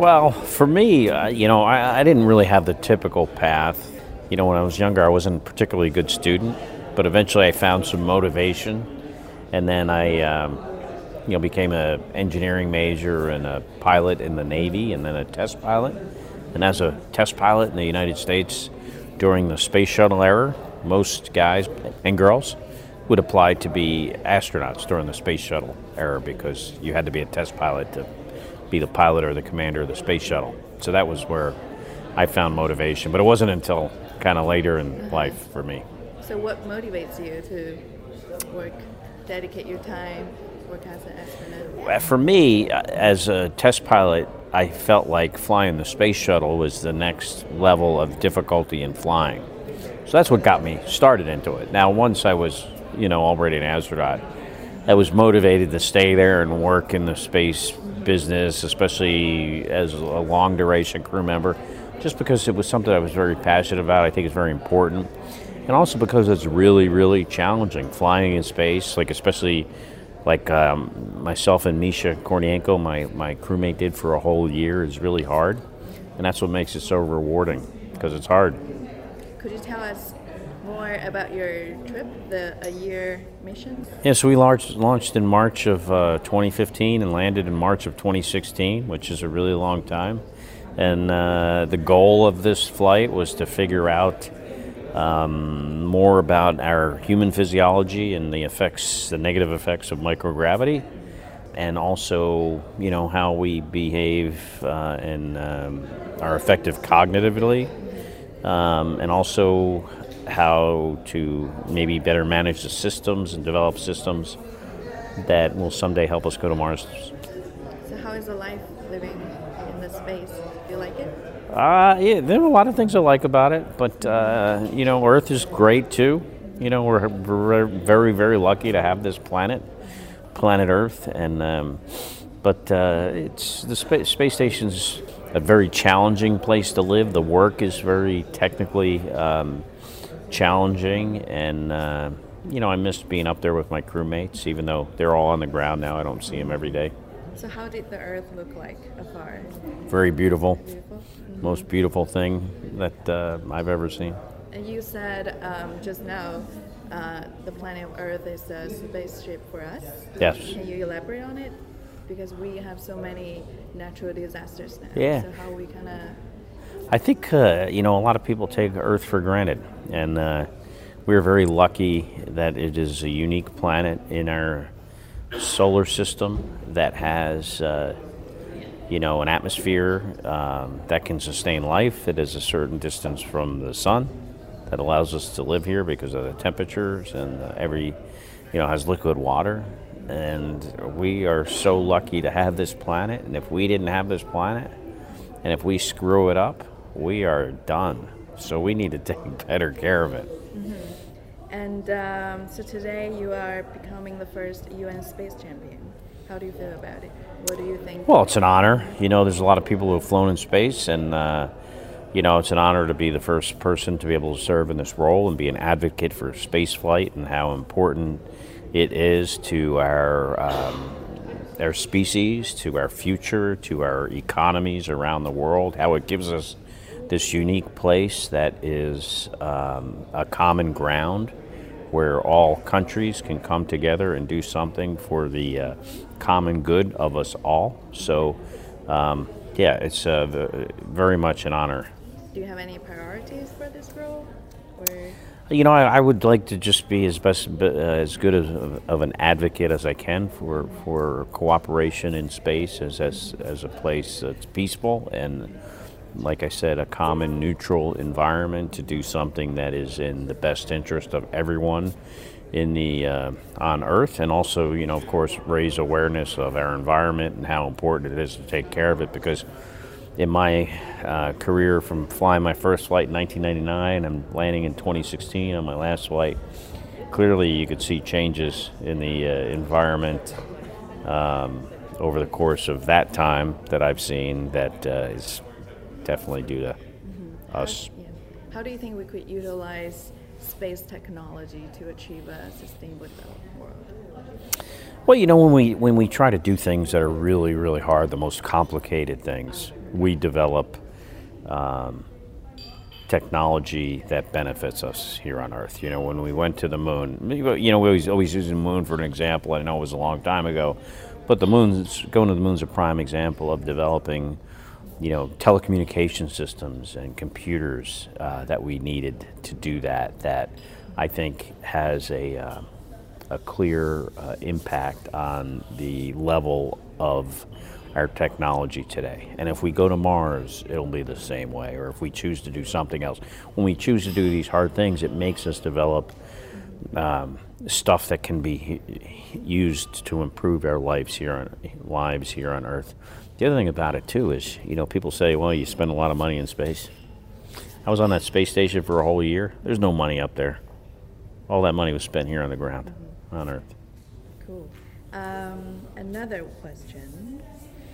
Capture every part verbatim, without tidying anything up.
Well, for me, uh, you know, I, I didn't really have the typical path. You know, when I was younger, I wasn't a particularly good student, but eventually I found some motivation, and then I, um, you know, became an engineering major and a pilot in the Navy, and then a test pilot. And as a test pilot in the United States during the space shuttle era, most guys and girls would apply to be astronauts during the space shuttle era because you had to be a test pilot to be the pilot or the commander of the space shuttle. So that was where I found motivation, but it wasn't until kind of later in life for me. So what motivates you to work, dedicate your time, work as an astronaut? For me, as a test pilot, I felt like flying the space shuttle was the next level of difficulty in flying. So that's what got me started into it. Now, once I was, you know, already an astronaut, I was motivated to stay there and work in the space business, especially as a long-duration crew member, just because it was something I was very passionate about. I think it's very important. And also because it's really, really challenging. Flying in space, like especially like um, myself and Misha Kornienko, my, my crewmate, did for a whole year, is really hard. And that's what makes it so rewarding, because it's hard. Could you tell us more about your trip, the a year mission? Yeah, so we launched, launched in March of uh, twenty fifteen and landed in March of twenty sixteen, which is a really long time. And uh, the goal of this flight was to figure out um, more about our human physiology and the effects, the negative effects of microgravity, and also, you know, how we behave uh, and um, are effective cognitively, um, and also how to maybe better manage the systems and develop systems that will someday help us go to Mars. So how is the life living in the space? Do you like it? Uh, yeah, there are a lot of things I like about it, but, uh, you know, Earth is great too. You know, we're, we're very, very lucky to have this planet, planet Earth, and um, but uh, it's the spa- space station's a very challenging place to live. The work is very technically um, challenging, and uh, you know, I missed being up there with my crewmates, even though they're all on the ground now. I don't see them every day. So how did the Earth look like afar? Very beautiful. Beautiful? Mm-hmm. Most beautiful thing that uh, I've ever seen. And you said um, just now uh, the planet Earth is a spaceship for us. Yes. Can you elaborate on it? Because we have so many natural disasters now. Yeah. So how we kind of... I think, uh, you know, a lot of people take Earth for granted. And uh, we're very lucky that it is a unique planet in our solar system that has, uh, you know, an atmosphere um, that can sustain life. It is a certain distance from the sun that allows us to live here because of the temperatures, and uh, every, you know, has liquid water. And we are so lucky to have this planet. And if we didn't have this planet, and if we screw it up, we are done. So we need to take better care of it. Mm-hmm. And um, so today you are becoming the first U N space champion. How do you feel about it? What do you think? Well, it's an honor. You know, there's a lot of people who have flown in space, and, uh, you know, it's an honor to be the first person to be able to serve in this role and be an advocate for space flight and how important it is to our um, our species, to our future, to our economies around the world, how it gives us this unique place that is um, a common ground where all countries can come together and do something for the uh, common good of us all. So, um, yeah, it's uh, very much an honor. Do you have any priorities for this role? Or? You know, I, I would like to just be as best, uh, as good as, of an advocate as I can for, for cooperation in space as, as as a place that's peaceful and, like I said, a common neutral environment to do something that is in the best interest of everyone in the uh, on Earth, and also, you know, of course, raise awareness of our environment and how important it is to take care of it. Because in my uh, career, from flying my first flight in nineteen ninety-nine and landing in twenty sixteen on my last flight, clearly you could see changes in the uh, environment um, over the course of that time that I've seen that uh, is definitely due to mm-hmm. us. How, yeah. How do you think we could utilize space technology to achieve a sustainable developed world? Well, you know, when we when we try to do things that are really, really hard, the most complicated things, we develop um, technology that benefits us here on Earth. You know, when we went to the moon, you know, we always always use the moon for an example. I know it was a long time ago, but the moon's going to the moon's a prime example of developing, you know, telecommunication systems and computers uh, that we needed to do that. That I think has a uh, a clear uh, impact on the level of our technology today. And if we go to Mars, it'll be the same way. Or if we choose to do something else, when we choose to do these hard things, it makes us develop um, stuff that can be used to improve our lives here on lives here on Earth. The other thing about it too is, you know, people say, well, you spend a lot of money in space. I was on that space station for a whole year. There's no money up there. All that money was spent here on the ground, mm-hmm. on Earth. Cool. Um, another question.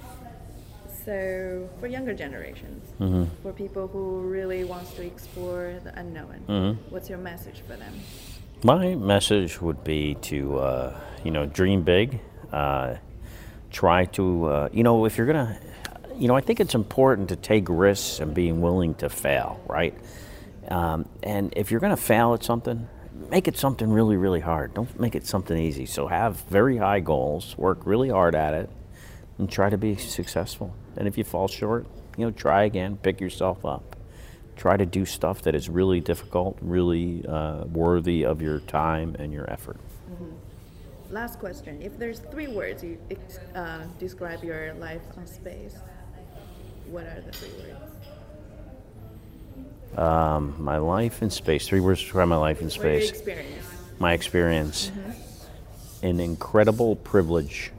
So, for younger generations, mm-hmm. for people who really wants to explore the unknown, mm-hmm. what's your message for them? My message would be to, uh, you know, dream big. Uh, try to, uh, you know, if you're going to, you know, I think it's important to take risks and being willing to fail, right? Um, and if you're going to fail at something, make it something really, really hard. Don't make it something easy. So have very high goals, work really hard at it, and try to be successful. And if you fall short, you know, try again, pick yourself up. Try to do stuff that is really difficult, really uh, worthy of your time and your effort. Mm-hmm. Last question. If there's three words you uh, describe your life on space, what are the three words? Um, my life in space. Three words to describe my life in space. Or your experience. My experience. Mm-hmm. An incredible privilege